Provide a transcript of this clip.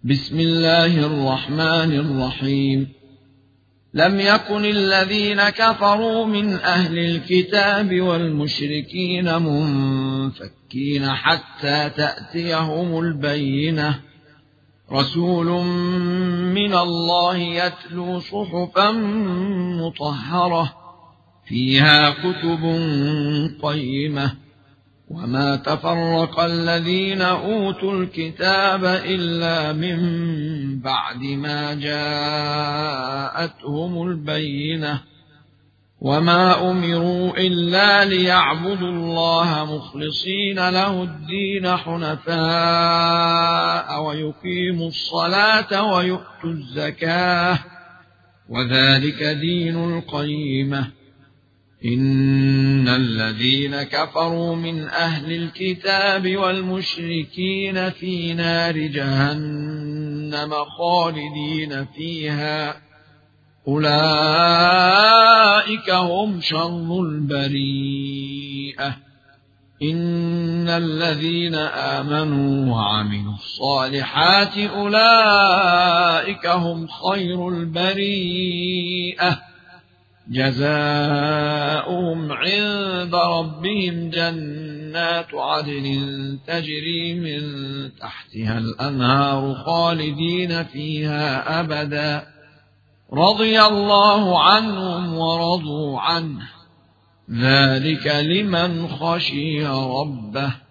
بسم الله الرحمن الرحيم. لم يكن الذين كفروا من أهل الكتاب والمشركين منفكين حتى تأتيهم البينة، رسول من الله يتلو صحفا مطهرة فيها كتب قيمة. وما تفرق الذين أوتوا الكتاب إلا من بعد ما جاءتهم البينة، وما أمروا إلا ليعبدوا الله مخلصين له الدين حنفاء ويقيموا الصلاة ويؤتوا الزكاة، وذلك دين القيمة. إن الذين كفروا من أهل الكتاب والمشركين في نار جهنم خالدين فيها، أولئك هم شر البريئة. إن الذين آمنوا وعملوا الصالحات أولئك هم خير البريئة، جزاؤهم عند ربهم جنات عدن تجري من تحتها الأنهار خالدين فيها أبدا، رضي الله عنهم ورضوا عنه، ذلك لمن خشي ربه.